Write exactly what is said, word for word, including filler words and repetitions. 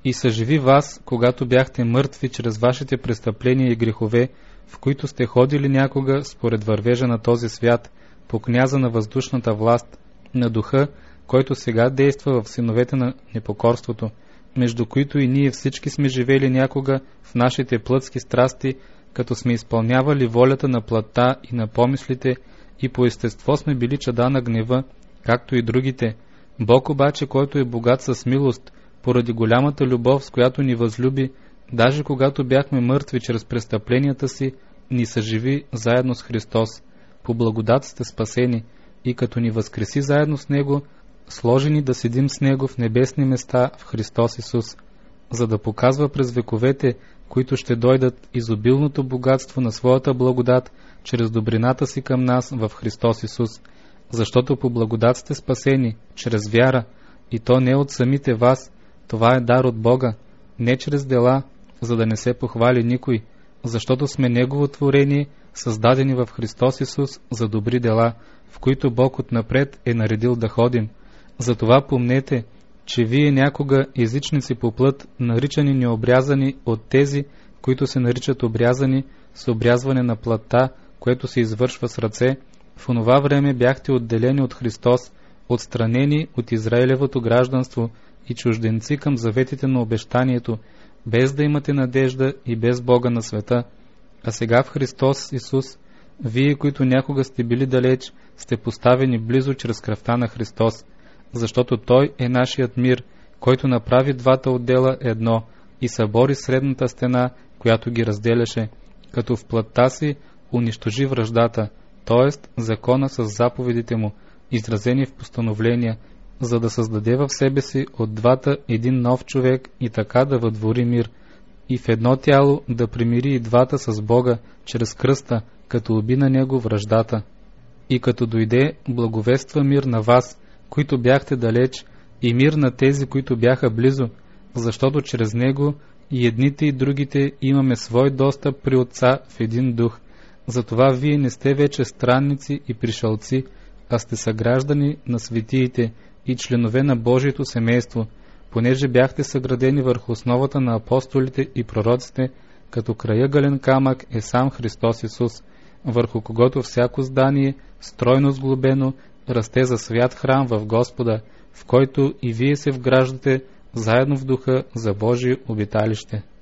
и съживи вас, когато бяхте мъртви чрез вашите престъпления и грехове, в които сте ходили някога според вървежа на този свят, по княза на въздушната власт, на духа, който сега действа в синовете на непокорството, между които и ние всички сме живели някога в нашите плътски страсти, като сме изпълнявали волята на плътта и на помислите, и по естество сме били чада на гнева, както и другите. Бог обаче, който е богат с милост, поради голямата любов, с която ни възлюби, даже когато бяхме мъртви чрез престъпленията си, ни съживи заедно с Христос. По благодат сте спасени, и като ни възкреси заедно с Него, сложи ни да седим с Него в небесни места в Христос Исус, за да показва през вековете, които ще дойдат, изобилното богатство на своята благодат, чрез добрината си към нас в Христос Исус. Защото по благодат сте спасени, чрез вяра, и то не от самите вас, това е дар от Бога, не чрез дела, за да не се похвали никой, защото сме Негово творение, създадени в Христос Исус за добри дела, в които Бог отнапред е наредил да ходим. Затова помнете, че вие някога езичници по плът, наричани необрязани от тези, които се наричат обрязани с обрязване на плътта, което се извършва с ръце, в онова време бяхте отделени от Христос, отстранени от Израилевото гражданство и чужденци към заветите на обещанието, без да имате надежда и без Бога на света. А сега в Христос Исус, вие, които някога сте били далеч, сте поставени близо чрез кръвта на Христос, защото Той е нашият мир, който направи двата отдела едно и събори средната стена, която ги разделяше, като в плътта си унищожи враждата, т.е. закона с заповедите му, изразени в постановления, за да създаде в себе си от двата един нов човек и така да въдвори мир, и в едно тяло да примири и двата с Бога чрез кръста, като уби на него враждата. И като дойде, благовества мир на вас, които бяхте далеч, и мир на тези, които бяха близо, защото чрез него и едните и другите имаме свой достъп при Отца в един дух. Затова вие не сте вече странници и пришълци, а сте съграждани на светиите и членове на Божието семейство, понеже бяхте съградени върху основата на апостолите и пророците, като краягален камък е сам Христос Исус, върху когото всяко здание, стройно сглобено, расте за свят храм в Господа, в който и вие се вграждате заедно в духа за Божие обиталище.